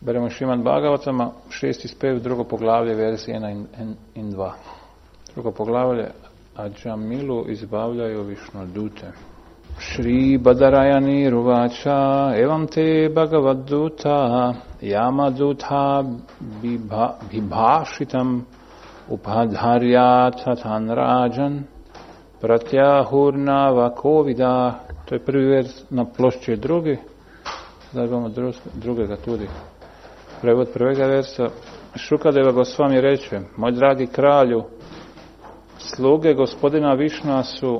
Beremo Šrimad Bhagavatama, 6. spev, drugo poglavlje, verzije 1 in 2. Drugo poglavlje, Ajamilu izbavljaju Višnudute. Šri Badarayani Ruvača, evam te Bhagavaduta, Yamaduta Bibhašitam, Upadharya Tatan Rajan, Pratyahurna Vakovida. To je prvi vers na plošći drugi. Zdaj bomo drugega tudi. Prevod prvega versa. Šukadeva Gosvami reče: moj dragi kralju, sluge gospodina Višnua su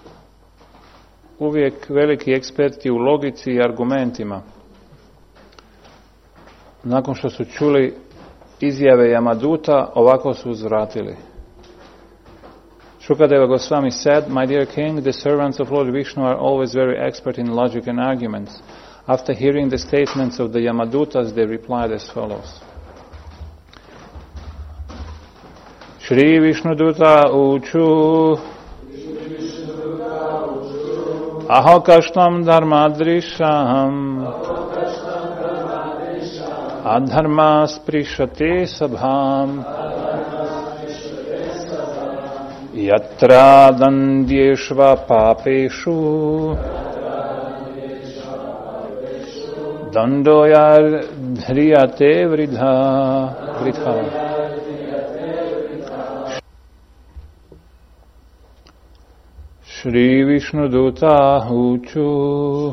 uvijek veliki eksperti u logici i argumentima. Nakon što su čuli izjave Yamaduta, ovako su uzvratili. Shukadeva Goswami said, my dear king, the servants of Lord Vishnu are always very expert in logic and arguments. After hearing the statements of the Yamadutas, they replied as follows. Shri Vishnuduta Uchu Aho Kashtam Dharmadrisham Adharma Sprishate Sabham Yatra Dandyeshva Papeshu Dandoyar Dhriyate Vridha. Shri Vishnuduta Uchu.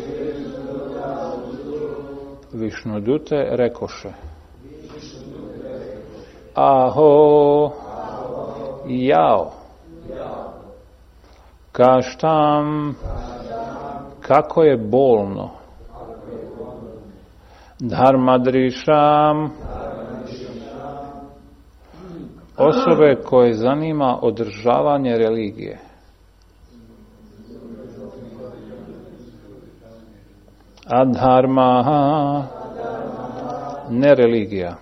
Višnudute rekoše: Aho, jao, kaštam, kako je bolno, dharmadrišam, osobe koje zanima održavanje religije. Adharma, ne religija.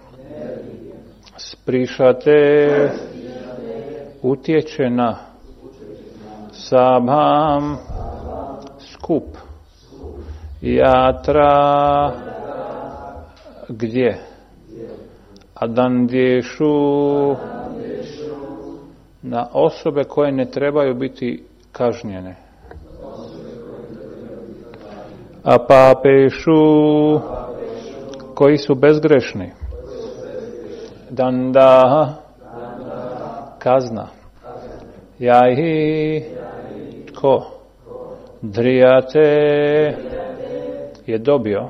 Sprišate, utječe na. Sabham, skup. Jatra, gdje? Adandješu, na osobe koje ne trebaju biti kažnjene. A papešu, koji su bezgrešni. Danda, kazna. Jahi, tko? Drijate, je dobio.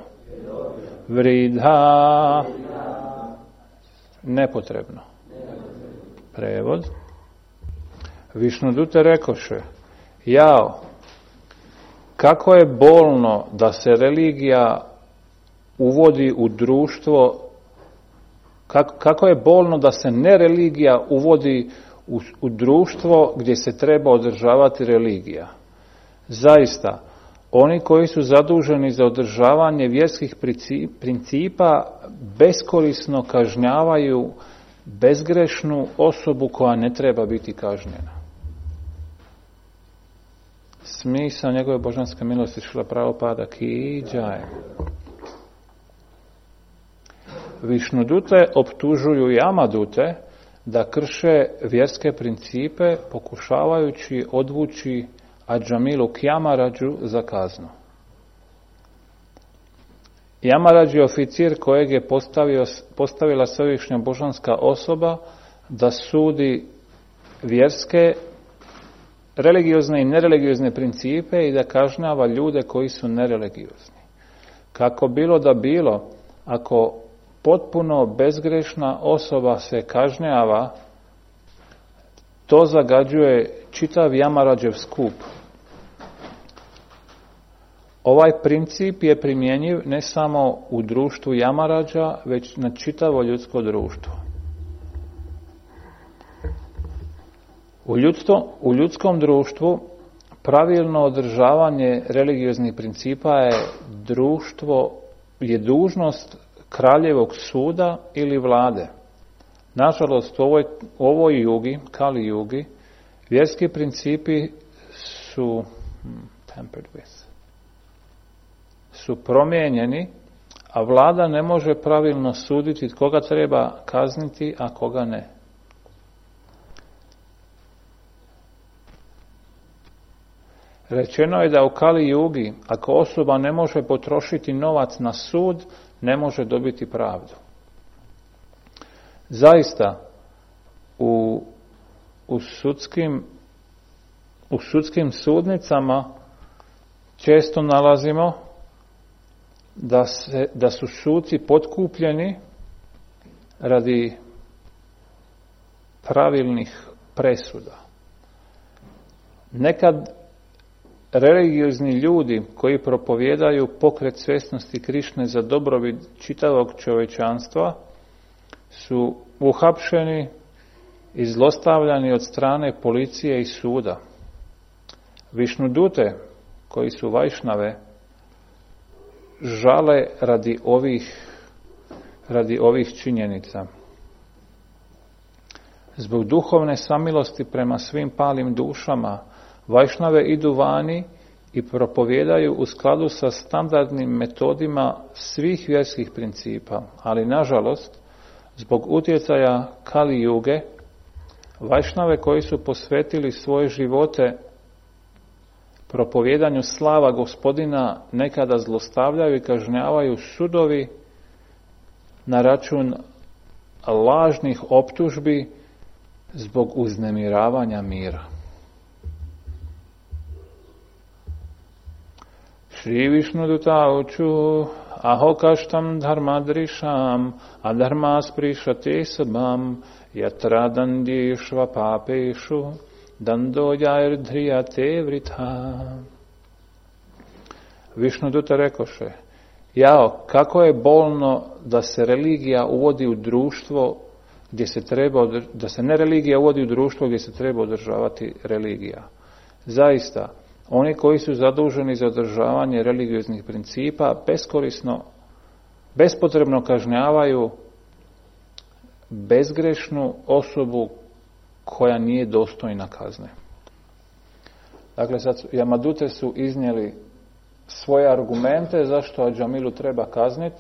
Vridha, nepotrebno. Prevod. Višnudute rekoše: jao, kako je bolno da se religija uvodi u društvo, kako je bolno da se nereligija uvodi u društvo gdje se treba održavati religija. Zaista, oni koji su zaduženi za održavanje vjerskih principa beskorisno kažnjavaju bezgrešnu osobu koja ne treba biti kažnjena. Smisao njegove božanske milosti Šrila Prabhupada ki džaj. Višnudute optužuju Yamadute da krše vjerske principe pokušavajući odvući Ajamilu k Yamarađu za kaznu. Yamarađ je oficir kojeg je postavila svevišnja božanska osoba da sudi vjerske, religiozne i nereligiozne principe i da kažnjava ljude koji su nereligiozni. Kako bilo da bilo, ako potpuno bezgrešna osoba se kažnjava, to zagađuje čitav Yamarađev skup. Ovaj princip je primjenjiv ne samo u društvu Yamarađa, već na čitavo ljudsko društvo. U ljudskom društvu pravilno održavanje religioznih principa je dužnost kraljevog suda ili vlade. Nažalost, u ovoj jugi, Kali jugi, vjerski principi su promijenjeni, a vlada ne može pravilno suditi koga treba kazniti, a koga ne. Rečeno je da u Kali Jugi, ako osoba ne može potrošiti novac na sud, ne može dobiti pravdu. Zaista, u sudskim sudnicama često nalazimo da su suci potkupljeni radi pravilnih presuda. Nekad religiozni ljudi koji propovijedaju pokret svjesnosti Krišne za dobrobit čitavog čovječanstva su uhapšeni i zlostavljani od strane policije i suda. Višnudute, koji su vajšnave, žale radi ovih činjenica. Zbog duhovne samilosti prema svim palim dušama, vajšnave idu vani i propovijedaju u skladu sa standardnim metodima svih vjerskih principa, ali nažalost, zbog utjecaja Kali Juge, vajšnave koji su posvetili svoje živote propovijedanju slava Gospodina nekada zlostavljaju i kažnjavaju sudovi na račun lažnih optužbi zbog uznemiravanja mira. Šri Višnuduta uču ahokaštam dharmadrisham adharmas prišate sabam yatradandishva papešu dandojair dhriyate vritha. Višnuduta rekoše, jao, kako je bolno da se religija uvodi u društvo da se ne religija uvodi u društvo gdje se treba održavati religija. Zaista, oni koji su zaduženi za održavanje religioznih principa beskorisno, bespotrebno kažnjavaju bezgrešnu osobu koja nije dostojna kazne. Dakle, sad Jamadute su iznijeli svoje argumente zašto Adžamilu treba kazniti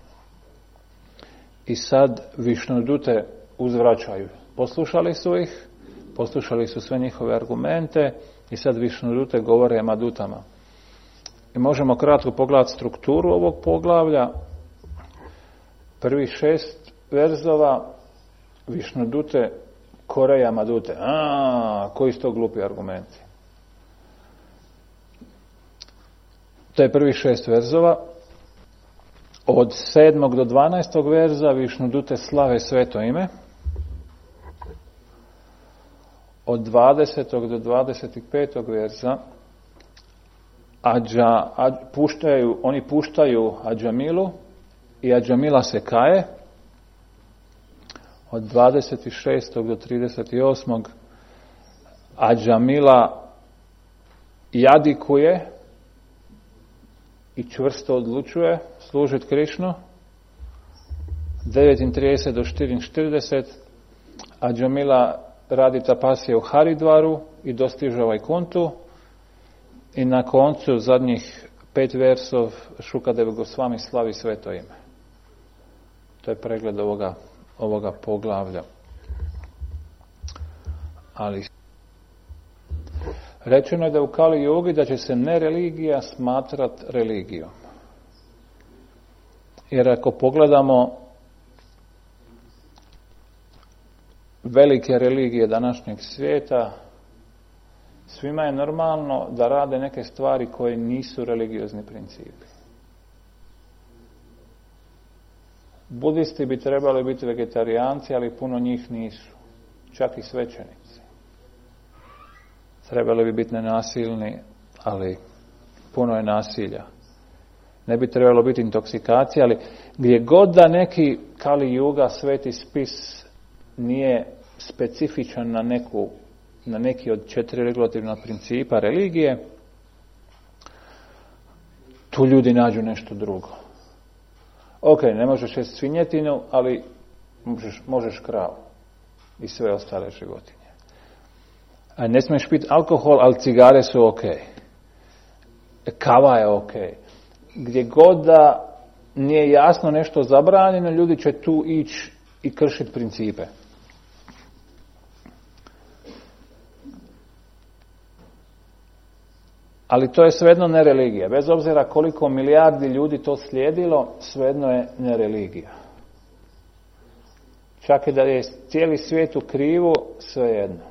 i sad Višnudute uzvraćaju. Poslušali su ih, poslušali su sve njihove argumente i sad Višnudute govore Jamadutama. I možemo kratko pogledati strukturu ovog poglavlja. Prvih 6 verzova Višnudute kore Jamadute. Koji su to glupi argumenti? To je prvih 6 verzova. Od 7. do 12. verza Višnudute slave sveto ime. Od 20. do 25. verza oni puštaju Adžamilu i Adžamila se kaje. Od 26. do 38. Adžamila jadikuje i čvrsto odlučuje služiti Krišnu. 9.30 do 4.40 Adžamila radi tapasije u Haridvaru i dostiže Vajkuntu. I na koncu zadnjih 5 versov Šukadev Gosvami slavi sveto ime. To je pregled ovoga poglavlja. Ali rečeno je da u Kali Jugi da će se nereligija smatrati religijom. Jer ako pogledamo velike religije današnjeg svijeta, svima je normalno da rade neke stvari koje nisu religiozni principi. Budisti bi trebali biti vegetarijanci, ali puno njih nisu. Čak i svećenici. Trebali bi biti nenasilni, ali puno je nasilja. Ne bi trebalo biti intoksikacija, ali gdje god da neki Kali Juga sveti spis nije specifičan na neki od 4 regulativna principa religije, tu ljudi nađu nešto drugo. Ok, ne možeš jesti svinjetinu, ali možeš kravu i sve ostale životinje. A ne smiješ piti alkohol, ali cigare su ok. Kava je ok. Gdje god da nije jasno nešto zabranjeno, ljudi će tu ići i kršiti principe. Ali to je svejedno ne religija. Bez obzira koliko milijardi ljudi to slijedilo, svejedno je ne religija. Čak i da je cijeli svijet u krivu, svejedno.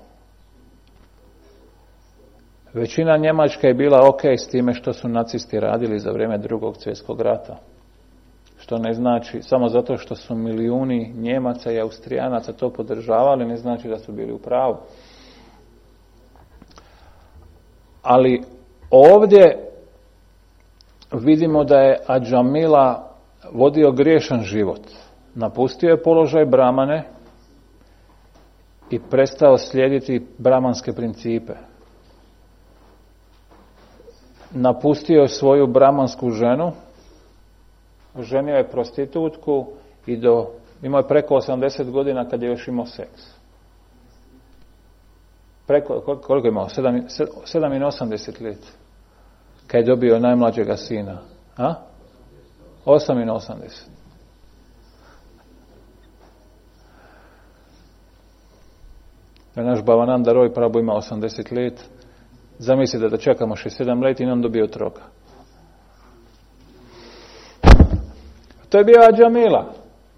Većina Njemačka je bila ok s time što su nacisti radili za vrijeme Drugog svjetskog rata. Što ne znači, samo zato što su milijuni Njemaca i Austrijanaca to podržavali, ne znači da su bili u pravu. Ali ovdje vidimo da je Adžamila vodio griješan život. Napustio je položaj Brahmane i prestao slijediti brahmanske principe. Napustio je svoju brahmansku ženu, ženio je prostitutku i imao je preko 80 godina kad je još imao seks. Koliko je imao? 87 let. Kad je dobio najmlađega sina. 88. Naš Bhavananda Roy Prabhu ima 80 let. Zamislite da čekamo 6-7 let i on dobio otroka. To je bio Adžamila.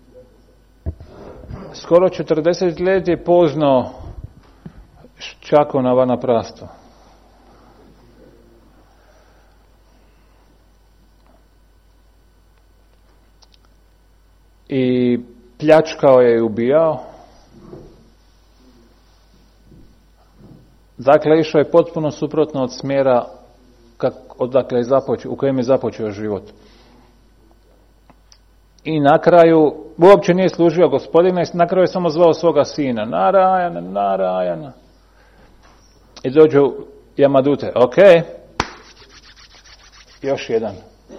Skoro 40 let je poznao čako na vanaprastu. I pljačkao je i ubijao. Dakle, išao je potpuno suprotno od smjera u kojem je započeo život. I na kraju uopće nije služio Gospodina i na kraju je samo zvao svoga sina. Narajana. I dođu Jamadute. Ok. Još jedan.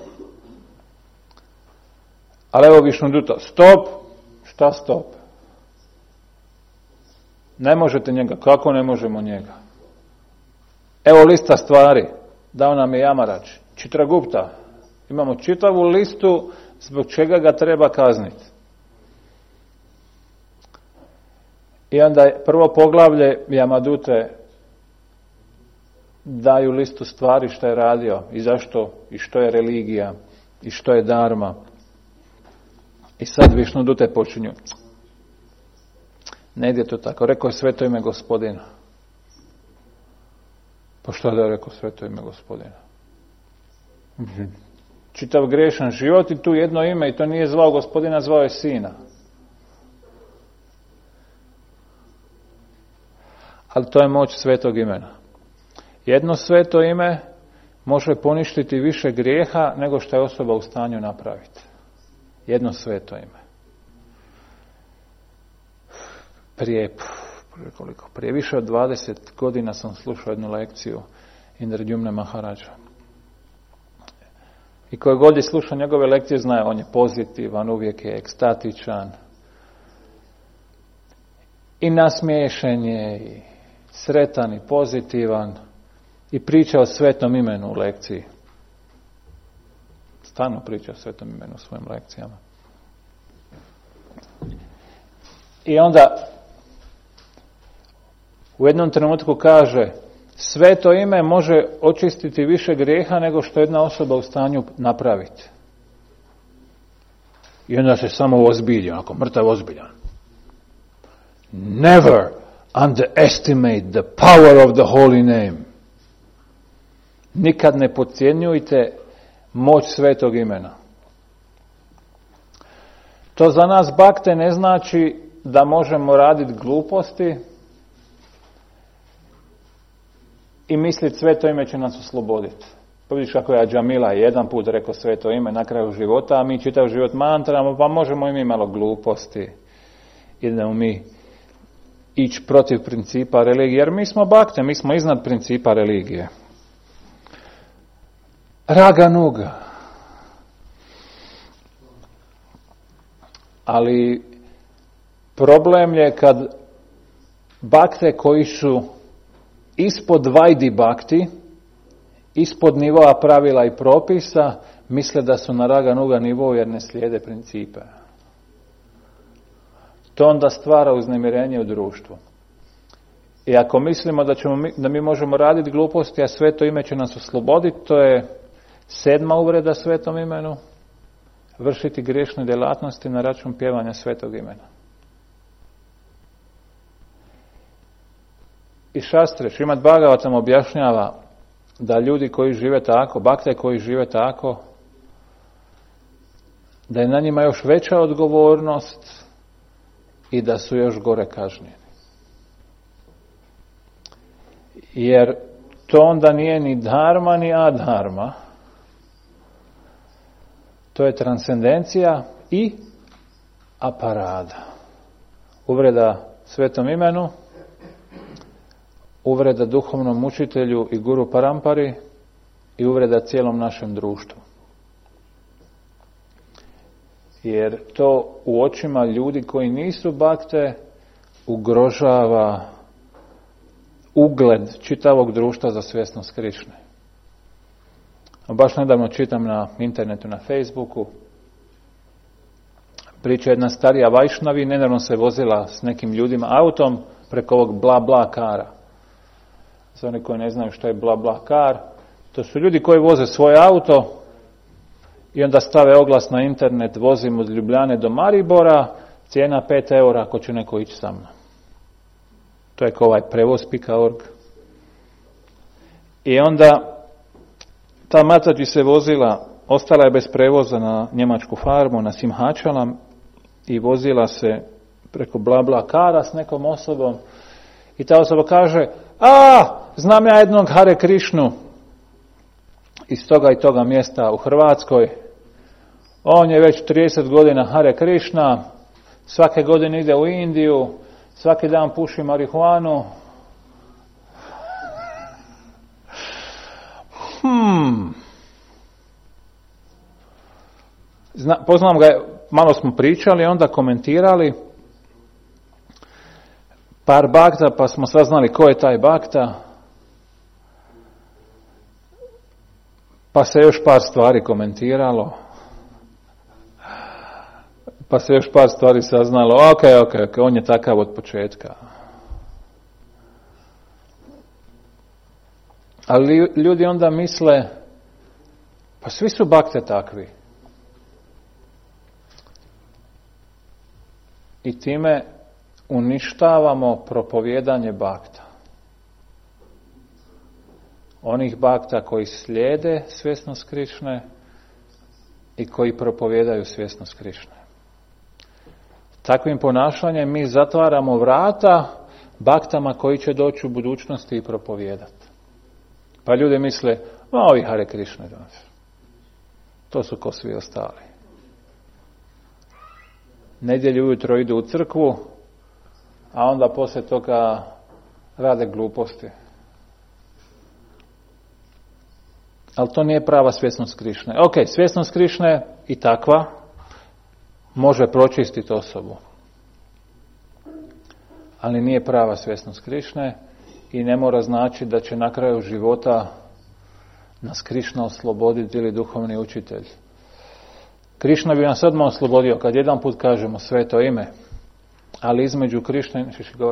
Ali evo Višnuduta. Stop. Šta stop? Ne možete njega. Kako ne možemo njega? Evo lista stvari. Dao nam je Jamarač. Čitragupta. Imamo čitavu listu zbog čega ga treba kazniti. I onda je prvo poglavlje Jamadute daju listu stvari što je radio i zašto i što je religija i što je dharma. I sad Višnudute počinju. Ne ide to tako. Rekao je sveto ime Gospodina. Pa što da je rekao sveto ime Gospodina? Čitav grešan život i tu jedno ime i to nije zvao Gospodina, zvao je sina. Ali to je moć svetog imena. Jedno sveto ime može poništiti više grijeha nego što je osoba u stanju napraviti. Jedno sveto ime. Prije više od 20 godina sam slušao jednu lekciju Indradyumne Maharaja. I koji god je slušao njegove lekcije zna, on je pozitivan, uvijek je ekstatičan. I nasmiješen je, i sretan, i pozitivan. I priča o svetom imenu u lekciji. Stalno priča o svetom imenu u svojim lekcijama. I onda u jednom trenutku kaže, sveto ime može očistiti više grijeha nego što jedna osoba u stanju napraviti. I onda se samo ozbilja, onako mrtav ozbiljan. Never underestimate the power of the holy name. Nikad ne podcjenjujte moć svetog imena. To za nas bakte ne znači da možemo raditi gluposti i misliti sveto ime će nas osloboditi. Pa vidiš kako je Adžamila jedan put rekao sveto ime na kraju života, a mi čitav život mantramo, pa možemo i mi malo gluposti. Idemo mi ići protiv principa religije, jer mi smo bakte, mi smo iznad principa religije. Raganuga. Ali problem je kad bakte koji su ispod vajdi bakti ispod nivoa pravila i propisa, misle da su na raga nuga nivou jer ne slijede principe. To onda stvara uznemirenje u društvu. I ako mislimo da mi možemo raditi gluposti, a sveto ime će nas osloboditi, to je 7. uvreda svetom imenu, vršiti griješne djelatnosti na račun pjevanja svetog imena. I šastre, Šrimad Bhagavatam objašnjava da ljudi koji žive tako, bakte koji žive tako, da je na njima još veća odgovornost i da su još gore kažnjeni. Jer to onda nije ni dharma ni adharma, to je transcendencija i aparada. Uvreda svetom imenu, uvreda duhovnom učitelju i guru parampari i uvreda cijelom našem društvu. Jer to u očima ljudi koji nisu bakte ugrožava ugled čitavog društva za svjesnost Krišne. Baš nedavno čitam na internetu, na Facebooku, priča jedna starija Vajšnavi, nedavno se vozila s nekim ljudima autom preko ovog bla bla kara. Za oni koji ne znaju što je bla bla kar, to su ljudi koji voze svoje auto i onda stave oglas na internet, vozim od Ljubljane do Maribora, cijena 5 € ako će neko ići sa mnom. To je kao ovaj prevoz.org. I onda ta matađi se vozila, ostala je bez prevoza na njemačku farmu, na Simhačalam, i vozila se preko bla bla kara s nekom osobom i ta osoba kaže: znam ja jednog Hare Krišnu iz toga i toga mjesta u Hrvatskoj. On je već 30 godina Hare Krišna, svake godine ide u Indiju, svaki dan puši marihuanu. Poznam ga, malo smo pričali, onda komentirali par bakta, pa smo saznali ko je taj bakta, pa se još par stvari komentiralo, pa se još par stvari saznalo. Ok, on je takav od početka. Ali ljudi onda misle, pa svi su bakte takvi. I time uništavamo propovijedanje bakta. Onih bakta koji slijede svjesnost Krišne i koji propovijedaju svjesnost Krišne. Takvim ponašanjem mi zatvaramo vrata baktama koji će doći u budućnosti i propovijedati. Pa ljudi misle, ovi Hare Krišne danas. To su ko svi ostali. Nedjelju ujutro idu u crkvu, a onda poslije toga rade gluposti. Ali to nije prava svjesnost Krišne. Ok, svjesnost Krišne i takva može pročistiti osobu. Ali nije prava svjesnost Krišne i ne mora znači da će na kraju života nas Krišna osloboditi ili duhovni učitelj. Krišna bi nas odmah oslobodio kad jedan put kažemo sveto ime, ali između Krišne,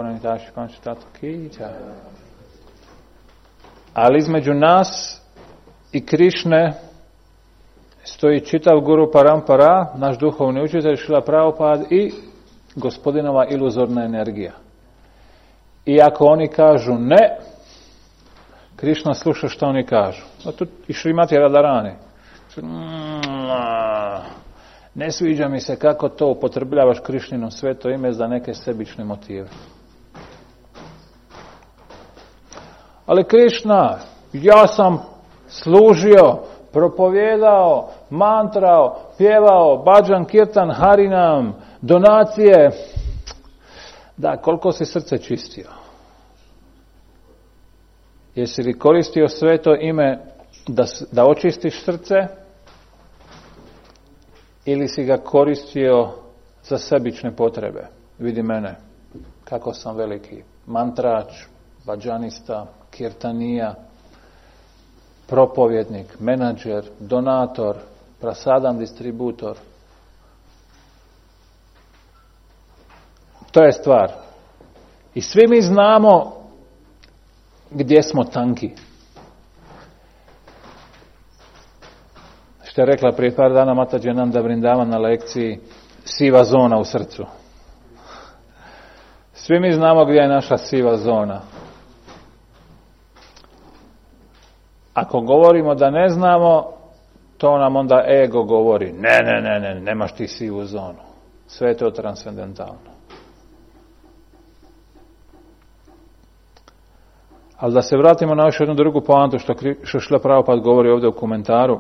ali između nas i Krišne stoji čitav guru parampara, naš duhovni učitelj Šrila Prabhupada i gospodinova iluzorna energija. I ako oni kažu ne, Krišna sluša što oni kažu. A tu i Šrimati Radharani. Ne sviđa mi se kako to upotrebljavaš Krišnino sveto ime za neke sebične motive. Ali Krišna, ja sam služio, propovijedao, mantrao, pjevao, bhajan, kirtan, harinam, donacije. Da, koliko si srce čistio? Jesi li koristio sveto ime da očistiš srce? Ili si ga koristio za sebične potrebe? Vidi mene, kako sam veliki mantrač, bhajanista, kirtanija. propovjednik, menadžer, donator, prasadan distributor. To je stvar. I svi mi znamo gdje smo tanki. Što je rekla prije par dana Mata Dženanda Vrindava na lekciji, siva zona u srcu. Svi mi znamo gdje je naša siva zona. Ako govorimo da ne znamo, to nam onda ego govori. Ne, nemaš ti sivu zonu. Sve je to transcendentalno. Ali da se vratimo na još jednu drugu poantu što Šrila Prabhupada govori ovdje u komentaru.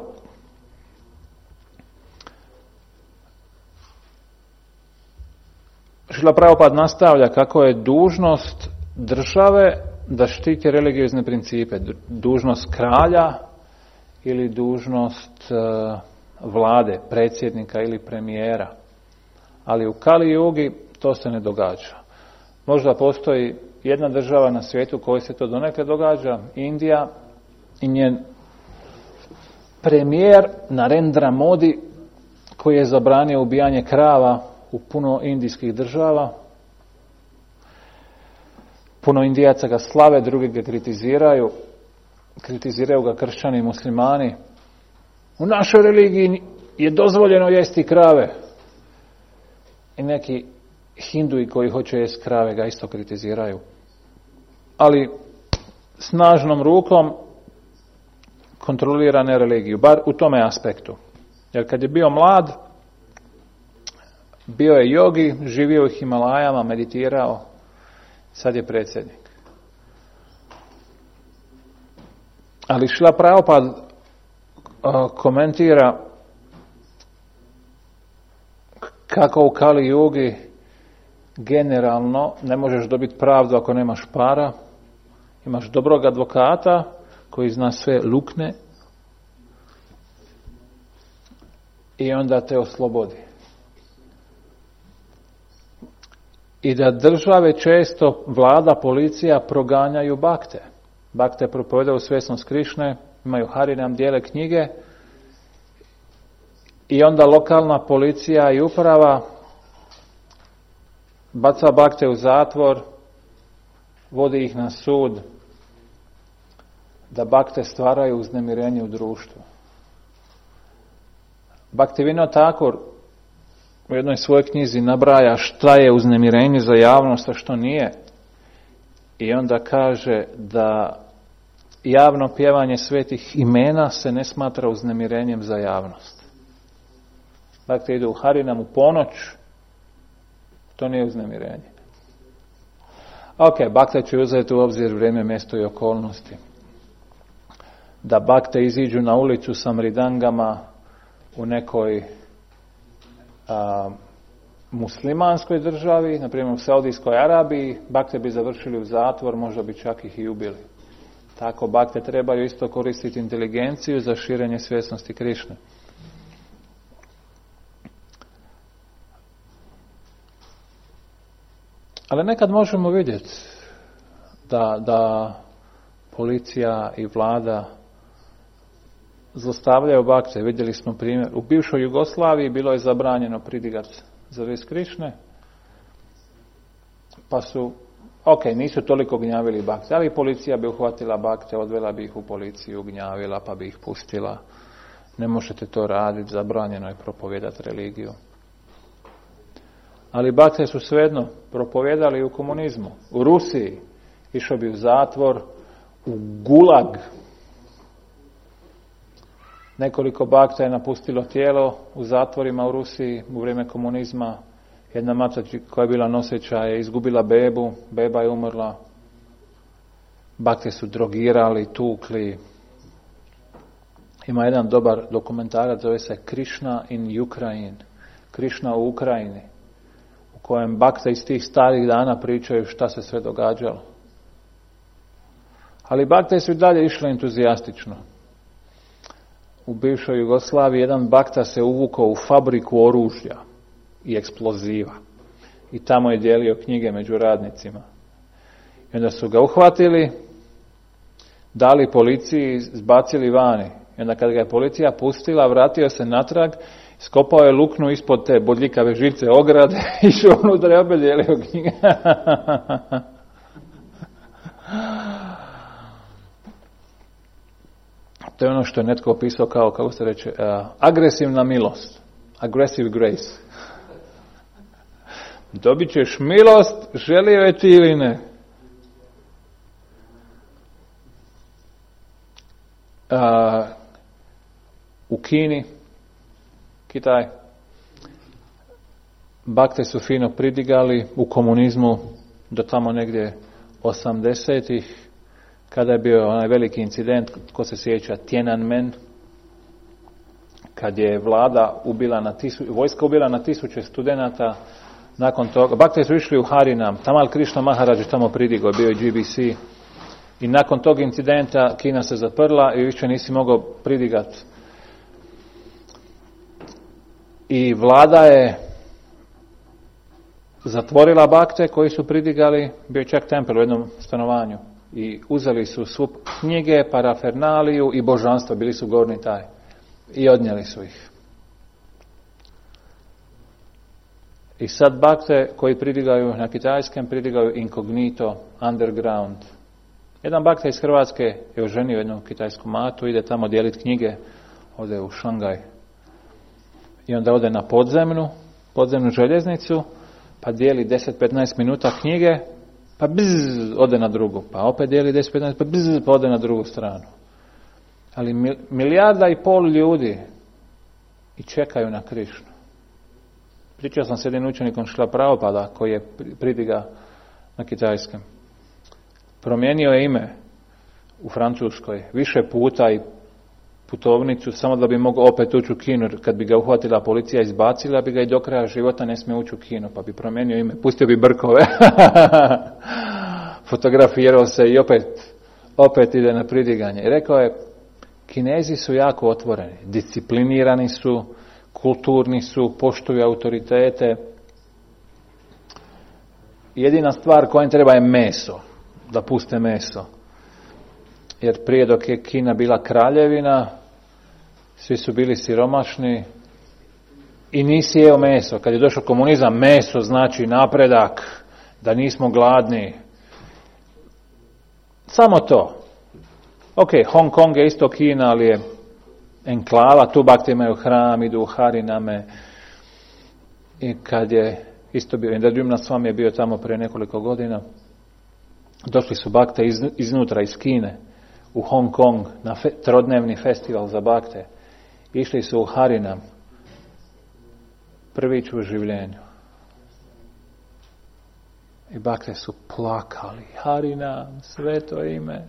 Šrila Prabhupada nastavlja kako je dužnost države da štiti religiozne principe. Dužnost kralja ili dužnost vlade, predsjednika ili premijera. Ali u Kali Jugi to se ne događa. Možda postoji jedna država na svijetu kojoj se to donekle događa, Indija, i njen premijer Narendra Modi, koji je zabranio ubijanje krava u puno indijskih država. Puno Indijaca ga slave, drugi ga kritiziraju ga kršćani i muslimani. U našoj religiji je dozvoljeno jesti krave. I neki Hinduji koji hoće jesti krave ga isto kritiziraju. Ali snažnom rukom kontrolira religiju, bar u tome aspektu. Jer kad je bio mlad, bio je jogi, živio u Himalajama, meditirao, sad je predsjednik. Ali Šrila Prabhupada komentira kako u Kali Jugi generalno ne možeš dobiti pravdu ako nemaš para. Imaš dobrog advokata koji zna sve lukne i onda te oslobodi. I da države često, vlada, policija proganjaju bakte. Bakte propovedaju svjesnost Krišne, imaju Harinam, dijele knjige i onda lokalna policija i uprava baca bakte u zatvor, vodi ih na sud, da bakte stvaraju uznemirenje u društvu. Bhaktivinoda Thakur u jednoj svojoj knjizi nabraja šta je uznemirenje za javnost, a što nije. I onda kaže da javno pjevanje svetih imena se ne smatra uznemirenjem za javnost. Dakle, ide u Harinam u ponoć, to nije uznemirenje. Ok, bakte će uzeti u obzir vrijeme, mjesto i okolnosti. Da bakte iziđu na ulicu sa mridangama u nekoj muslimanskoj državi, na primjer u Saudijskoj Arabiji, bakte bi završili u zatvor, možda bi čak ih i ubili. Tako bakte trebaju isto koristiti inteligenciju za širenje svjesnosti Krišne. Ali nekad možemo vidjeti da policija i vlada zlostavljaju bakte. Vidjeli smo primjer. U bivšoj Jugoslaviji bilo je zabranjeno pridigati za vest Krišne, pa su, nisu toliko gnjavili bakte, ali policija bi uhvatila bakte, odvela bi ih u policiju, gnjavila pa bi ih pustila. Ne možete to raditi, zabranjeno je propovijedati religiju. Ali bakte su svejedno propovijedali u komunizmu. U Rusiji išao bi u zatvor, u gulag. Nekoliko bakta je napustilo tijelo u zatvorima u Rusiji u vrijeme komunizma. Jedna maca koja je bila noseća je izgubila bebu, beba je umrla. Bakte su drogirali, tukli. Ima jedan dobar dokumentarac, zove se Krishna in Ukraine. Krišna u Ukrajini, u kojem bakte iz tih starih dana pričaju šta se sve događalo. Ali bakte su i dalje išle entuzijastično. U bivšoj Jugoslaviji jedan bakta se uvukao u fabriku oružja i eksploziva. I tamo je dijelio knjige među radnicima. I onda su ga uhvatili, dali policiji, zbacili vani. I onda kad ga je policija pustila, vratio se natrag, skopao je luknu ispod te bodljikave žice ograde i išao unutra i opet dijelio knjige. To je ono što je netko opisao kao, kako se reče, agresivna milost. Aggressive grace. Dobit ćeš milost, želio je ti ili ne. U Kini, Kitaj, bakte su fino pridigali u komunizmu do tamo negdje 80-ih, kada je bio onaj veliki incident, ko se sjeća, Tiananmen, kad je vojska ubila na 1000 studenata. Nakon toga, bakte su išli u Harinam, Tamal Krišna Maharaj je tamo pridigao, bio je GBC, i nakon tog incidenta Kina se zaprla i više nisi mogao pridigati. I vlada je zatvorila bakte koji su pridigali, bio je čak tempel u jednom stanovanju, i uzeli su svu knjige, parafernaliju i božanstvo, bili su gorni taj, i odnijeli su ih. I sad bakte koji pridigaju na kitajskem, pridigaju incognito, underground. Jedan bakta iz Hrvatske je oženio jednu kitajsku matu, ide tamo dijeliti knjige, ode u Šangaj. I onda ode na podzemnu željeznicu, pa dijeli 10-15 minuta knjige, pa ode na drugu, pa opet dijeli 10-15, pa ode na drugu stranu. Ali 1,5 milijarda ljudi i čekaju na Krišnu. Pričao sam s jednim učenikom Šrila Prabhupada koji je pridiga na kitajskem. Promijenio je ime u Francuskoj više puta i putovnicu samo da bi mogao opet ući u Kinu. Kad bi ga uhvatila policija, izbacila bi ga i do kraja života ne smije ući u Kinu, pa bi promijenio ime. Pustio bi brkove. Fotografirao se i opet ide na pridiganje. I rekao je, Kinezi su jako otvoreni, disciplinirani su, kulturni su, poštuju autoritete. Jedina stvar koja im treba je meso, da puste meso. Jer prije dok je Kina bila kraljevina, svi su bili siromašni i nisi jeo meso. Kad je došao komunizam, meso znači napredak, da nismo gladni. Samo to. Ok, Hong Kong je isto Kina, ali je enklava, tu bakte imaju hram, idu u Hariname. I kad je isto bio, Indradjumna Swami je bio tamo prije nekoliko godina, došli su bakte iznutra iz Kine u Hong Kong na trodnevni festival za bakte. Išli su u Harinam, prvić u življenju. I bakte su plakali. Harinam, sveto ime.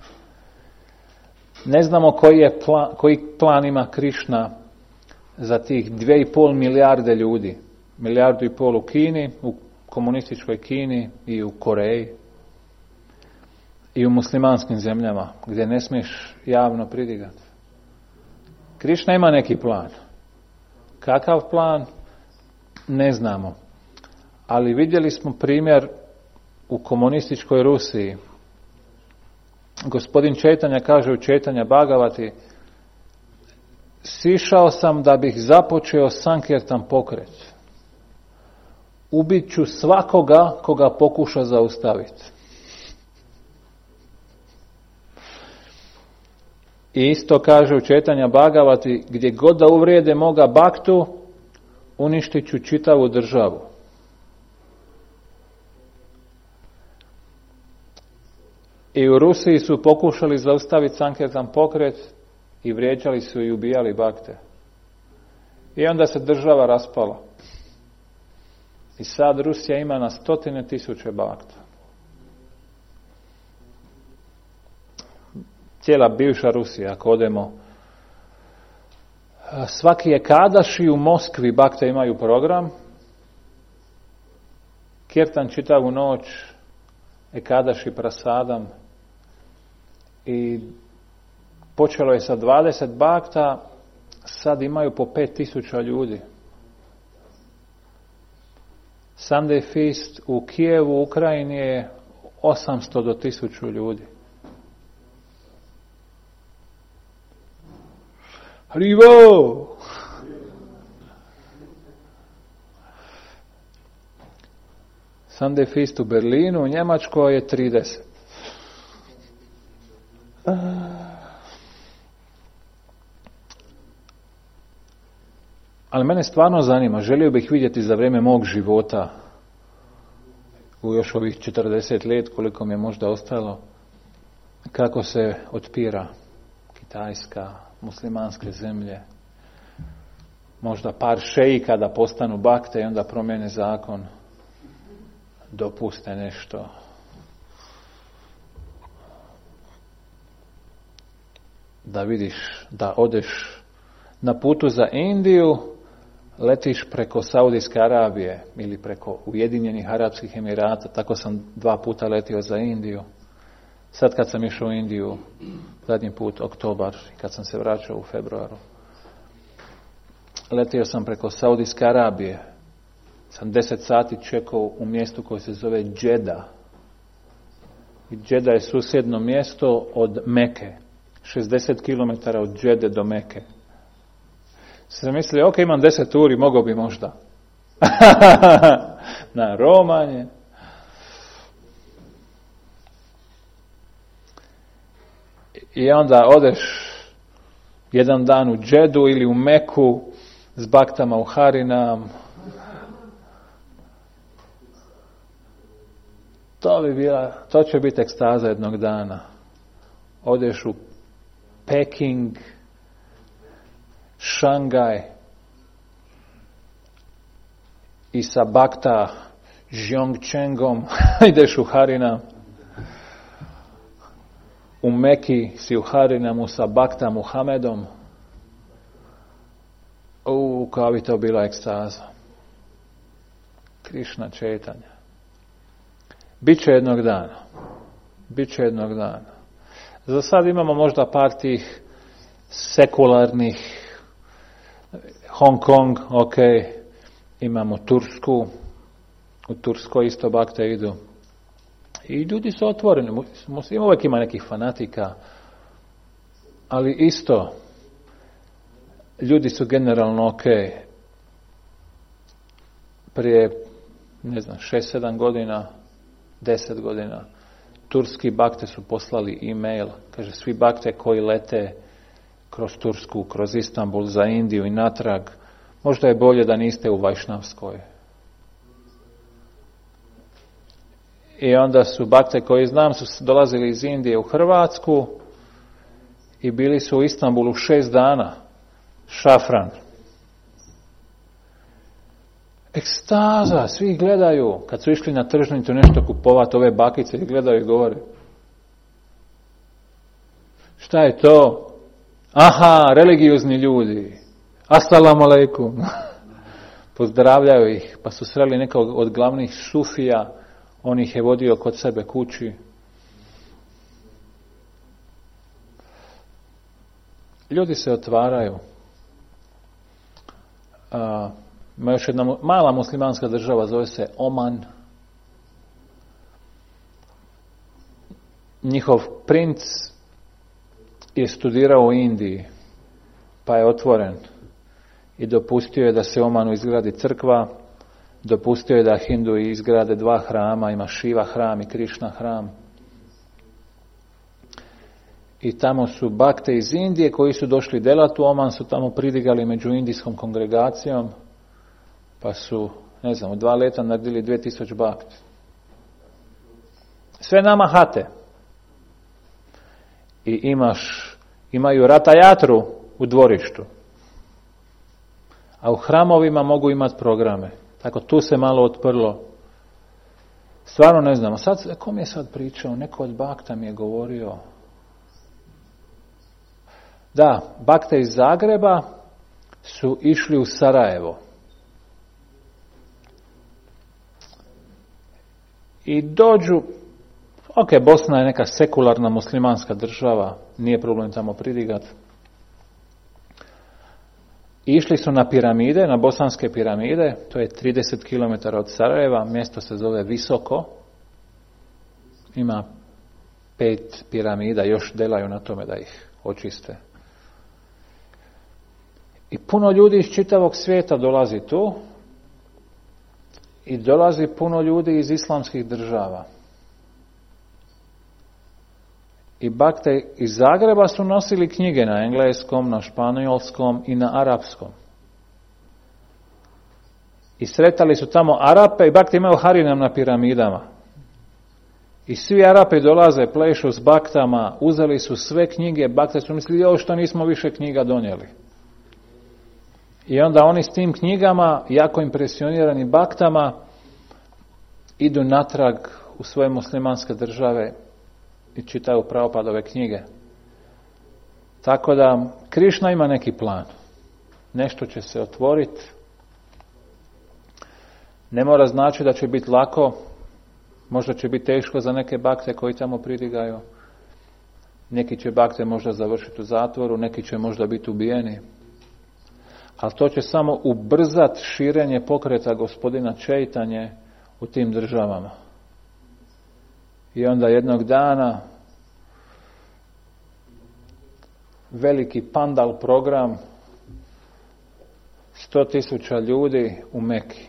Ne znamo koji plan ima Krišna za tih 2,5 milijarde ljudi. 1,5 milijardu u Kini, u komunističkoj Kini i u Koreji. I u muslimanskim zemljama, gdje ne smiješ javno pridigati. Krišna ima neki plan. Kakav plan? Ne znamo. Ali vidjeli smo primjer u komunističkoj Rusiji. Gospodin Čejtanja kaže u Čejtanja Bhagavati, sišao sam da bih započeo Sankirtan pokret. Ubit ću svakoga koga pokuša zaustaviti. I isto kaže u Čejtanja Bhagavati, gdje god da uvrijede moga baktu, uništit ću čitavu državu. I u Rusiji su pokušali zaustaviti Sankirtan pokret i vrijeđali su i ubijali bakte. I onda se država raspala. I sad Rusija ima na 100.000 bakta. Cijela bivša Rusija, ako odemo, svaki ekadaši u Moskvi bakte imaju program, kirtan čitavu noć, ekadaši prasadam, i počelo je sa 20 bakta, sad imaju po 5.000 ljudi. Sunday Feast u Kijevu, u Ukrajini je 800 do 1000 ljudi. Rivo! Sunday Feast u Berlinu, u Njemačkoj je 30. Ali mene stvarno zanima, želio bih vidjeti za vrijeme mog života, u još ovih 40 let, koliko mi je možda ostalo, kako se otpira Kitajska, muslimanske zemlje, možda par šejika da postanu bakte i onda promijene zakon, dopuste nešto. Da vidiš, da odeš na putu za Indiju, letiš preko Saudijske Arabije ili preko Ujedinjenih Arapskih Emirata. Tako sam 2 puta letio za Indiju. Sad kad sam išao u Indiju, zadnji put oktobar, kad sam se vraćao u februaru, letio sam preko Saudijske Arabije. Sam 10 sati čekao u mjestu koje se zove Džeda. I Džeda je susjedno mjesto od Meke. 60 km od Džede do Meke. Sam mislio, ok, imam 10 uri, mogao bi možda. Na romanje. I onda odeš jedan dan u Džedu ili u Meku s baktama u Harinam. To će biti ekstaza jednog dana. Odeš u Peking, Šangaj i sa bakta Zhongchengom ideš u Harinam. U Meki si u Harinamu sa bakta Muhamedom. Kao bi to bila ekstaza. Krišna četanja. Biće jednog dana. Biće jednog dana. Za sad imamo možda par tih sekularnih, Hong Kong, ok, imamo Tursku, u Turskoj isto bakte idu. I ljudi su otvoreni, uvijek ima nekih fanatika, ali isto, ljudi su generalno ok. Prije, 6-7 godina, 10 godina, turski bakte su poslali e-mail, kaže svi bakte koji lete kroz Tursku, kroz Istanbul, za Indiju i natrag, možda je bolje da niste u Vajšnavskoj. I onda su bakte koji znam su dolazili iz Indije u Hrvatsku i bili su u Istanbulu 6 dana. Šafran. Ekstaza, svi gledaju. Kad su išli na tržnicu nešto kupovati, ove bakice gledaju i govore. Šta je to? Aha, religiozni ljudi. Assalamu alaikum. Pozdravljaju ih, pa su sreli nekog od glavnih sufija, on ih je vodio kod sebe kući. Ljudi se otvaraju. Ima još jedna mala muslimanska država, zove se Oman. Njihov princ je studirao u Indiji, pa je otvoren i dopustio je da se u Omanu izgradi crkva, dopustio je da Hinduji izgrade 2 hrama, ima Šiva hram i Krišna hram. I tamo su bakte iz Indije koji su došli delati u Oman, su tamo pridigali među indijskom kongregacijom, pa su, u 2 leta naredili 2000 bakti. Sve nama hate. I imaju ratajatru u dvorištu. A u hramovima mogu imati programe. Tako tu se malo otprlo. Stvarno ne znamo. Sad, kom je sad pričao? Neko od bakta mi je govorio. Da, bakte iz Zagreba su išli u Sarajevo. I dođu, ok, Bosna je neka sekularna muslimanska država, nije problem tamo pridigati. Išli su na piramide, na bosanske piramide, to je 30 km od Sarajeva, mjesto se zove Visoko. Ima 5 piramida, još delaju na tome da ih očiste. I puno ljudi iz čitavog svijeta dolazi tu i dolazi puno ljudi iz islamskih država. I bakte iz Zagreba su nosili knjige na engleskom, na španjolskom i na arapskom. I sretali su tamo Arape i bakte imaju harinam na piramidama. I svi Arapi dolaze, plešu s baktama, uzeli su sve knjige, bakte su mislili, joj što nismo više knjiga donijeli. I onda oni s tim knjigama, jako impresionirani baktama, idu natrag u svoje muslimanske države i čitaju Prabhupadove knjige. Tako da Krišna ima neki plan. Nešto će se otvoriti. Ne mora znači da će biti lako. Možda će biti teško za neke bakte koji tamo pridigaju. Neki će bakte možda završiti u zatvoru, neki će možda biti ubijeni. Ali to će samo ubrzati širenje pokreta gospodina Čejtanje u tim državama. I onda jednog dana veliki pandal program 100,000 ljudi u Meki.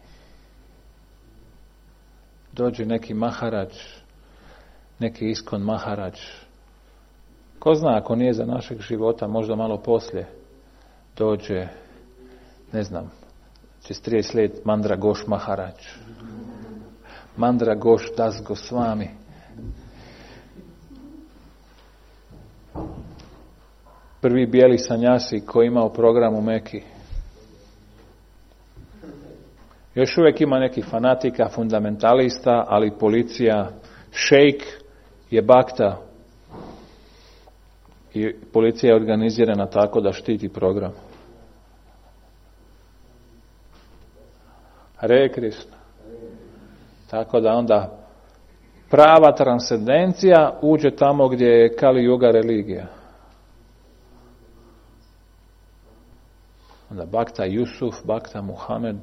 Dođe neki Maharač, neki Iskon Maharač. Ko zna, ako nije za našeg života, možda malo poslije dođe, ne znam, čez 30 let Mandra Goš Maharač. Mandra Goš Das Gosvami. Prvi bijeli sanjasi koji imao program u Meki. Još uvijek ima nekih fanatika, fundamentalista, ali policija, šejk je bakta. I policija je organizirana tako da štiti program. Hare Krishna. Tako da onda prava transcendencija uđe tamo gdje je Kali Yuga religija. Onda bakta Jusuf, bakta Muhamed.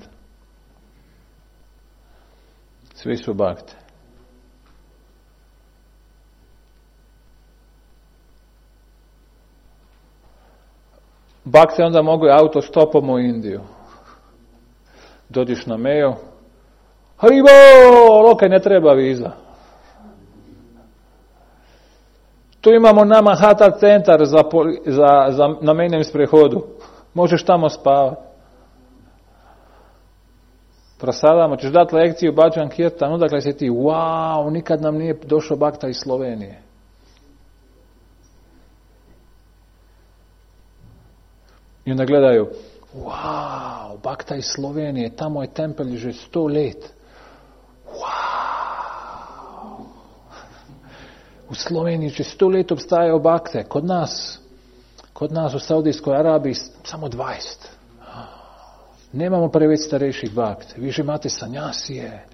Svi su bakte. Bakte onda mogu autostopom u Indiju. Dođeš na meju, Haribo, ok, ne treba viza. Tu imamo nama Hata centar za na menjem sprehodu. Možeš tamo spavati. Prosadamo, ćeš dati lekciju Bhajan Kirtan, odakle si ti, wow, nikad nam nije došao bakta iz Slovenije. I onda gledaju, wow, bakta iz Slovenije, tamo je tempelj že 100 let. Wow. U Sloveniji že 100 let obstajaju bakte, kod nas u Saudijskoj Arabiji samo 20. Nemamo preveč starejših bakte. Vi že imate sanjasije.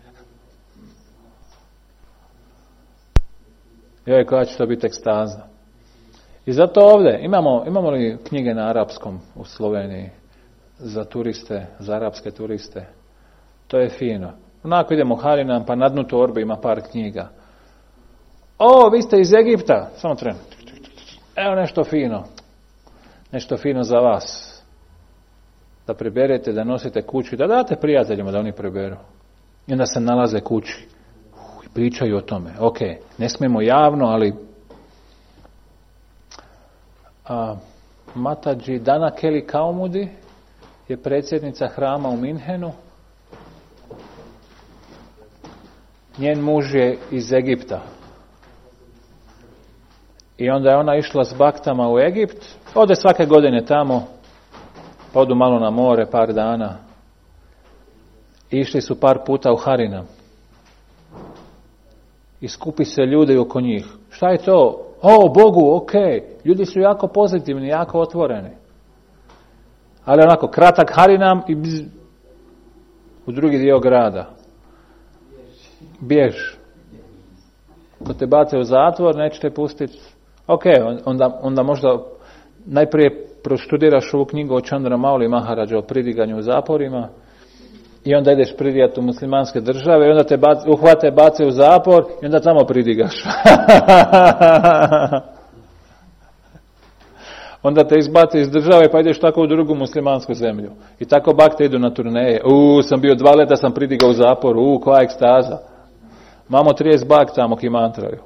Joj, koja će to biti ekstaza. I zato ovdje, imamo li knjige na arapskom u Sloveniji za turiste, za arapske turiste? To je fino. Onako idemo Harinam, pa na dnu torbe ima par knjiga. O, vi ste iz Egipta. Samo tren. Evo nešto fino. Nešto fino za vas. Da preberete, da nosite kući, da date prijateljima da oni preberu. I onda se nalaze kući. I pričaju o tome. Ok, ne smijemo javno, ali Mataji Dana Kelly Kaumudi je predsjednica hrama u Minhenu. Njen muž je iz Egipta. I onda je ona išla s baktama u Egipt. Ode svake godine tamo. Pa odu malo na more, par dana. Išli su par puta u Harinam. I skupi se ljudi oko njih. Šta je to? O, Bogu, ok. Ljudi su jako pozitivni, jako otvoreni. Ali onako, kratak Harinam i u drugi dio grada. Bjež. Ko te bace u zatvor, nećete pustiti. Ok, onda možda najprije proštudiraš ovu knjigu o Chandra Mauli Maharađa o pridiganju u zaporima i onda ideš pridigati u muslimanske države i onda te uhvate, bace u zapor i onda tamo pridigaš. Onda te izbate iz države pa ideš tako u drugu muslimansku zemlju. I tako bakte idu na turneje. Sam bio 2 leta, sam pridigao u zaporu. Koja ekstaza. Mamo 30 bak tamo kimantraju.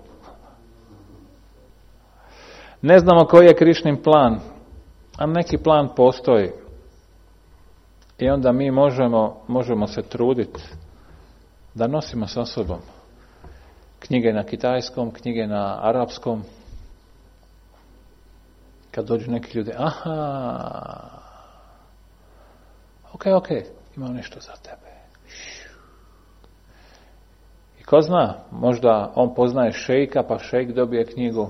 Ne znamo koji je Krišnin plan, a neki plan postoji. I onda mi možemo se truditi da nosimo sa sobom knjige na kitajskom, knjige na arapskom. Kad dođu neki ljudi, ok, imam nešto za tebe. I ko zna, možda on poznaje šejka, pa šejk dobije knjigu.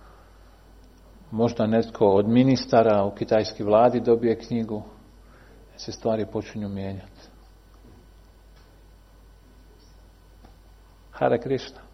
Možda netko od ministara u kitajskoj vladi dobije knjigu. Se stvari počinju mijenjati. Hare Krishna.